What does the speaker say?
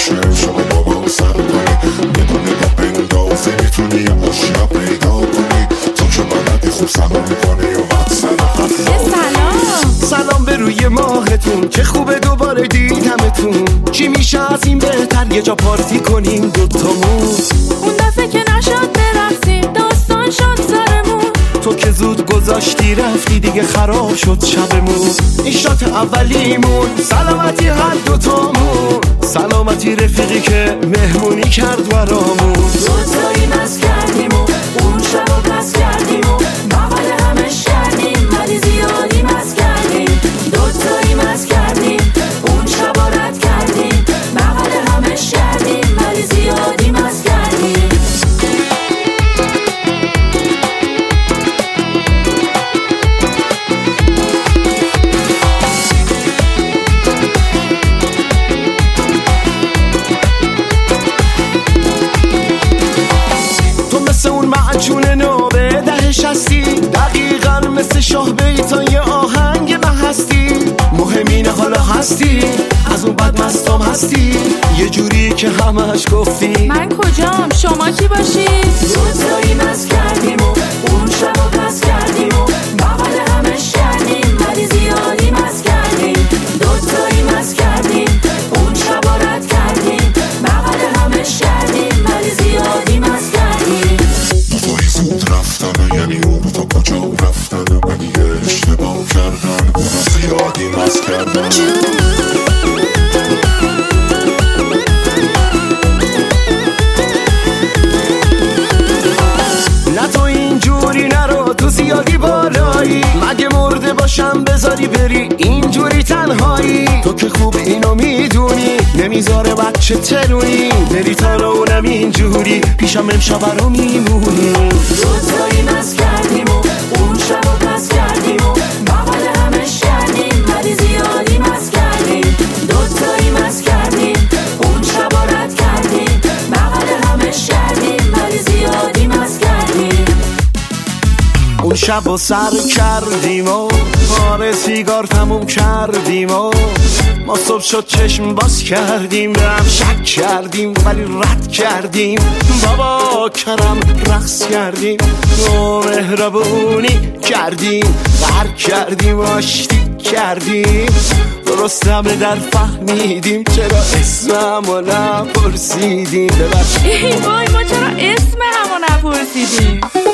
باشه شما بابا سر کنی بدون نگاه بندازی میتونی آشنا پیدا کنی تو که بلدی خوب سلام میکنی و حد سلام به روی ماهتون که خوبه دوباره دیدمتون چی میشه از این بهتر یه جا پارتی کنیم دوتامون اون دفعه که نشد برقصیم داستان شد سرمون تو که زود گذاشتی رفتی دیگه خراب شد شبمون این شات اولیمون سلامتی هر دوتامون سلامتی رفیقی که مهمونی کرد برامون دوتایی مست کردیم و اون شب و پس کردیم و بغل همش کردیم ولی زیادی مست کردیم دوتایی مست کردیم اون شب و رد کردیم بغل همش کردیم ولی زیادی مست کردیم اون معجون نوبه دهش هستی دقیقا مثل شاه بیتای آهنگ من هستی مهمینه حالا هستی از اون بد مستم هستی یه جوری که همش گفتی من کجام شما کی باشید دوتایی مست کردیم و اون شب و پس کردیم و بغل همش کردیم ولی زیادی مست کردیم دوتایی مست کردیم اون شب و رد کردیم بغل همش کردیم ولی زیادی مست کردیم دوتایی زود رفتن یعنی اون تا کجا رفتن ولی اشتباه کردن اون زیادی مست کردن نه تو اینجوری نرو تو زیادی بالایی مگه مرده باشم بذاری بری اینجوری تنهایی تو که خوب اینو میدونی نمیذاره بچه ترونی بری تا رو اونم اینجوری پیشم امشب رو میمونی دوتایی مست کردیم و اون شب و پس کردیم و بغل همش کردیم ولی زیادی مست کردیم دوتایی مست کردیم اون شب و رد کردیم بغل همش کردیم ولی زیادی مست کردیم اون شب و سر کردیم و آره سیگار تموم کردیم و ما صبح شد چشم باز کردیم به هم شک کردیم ولی رد کردیم بابا کرم رقص کردیم و مهربونی کردیم غر کردیم آشتی کردیم درست همه در فهمیدیم چرا اسممو نپرسیدیم ببخشید ای وای ما چرا اسم همو نپرسیدیم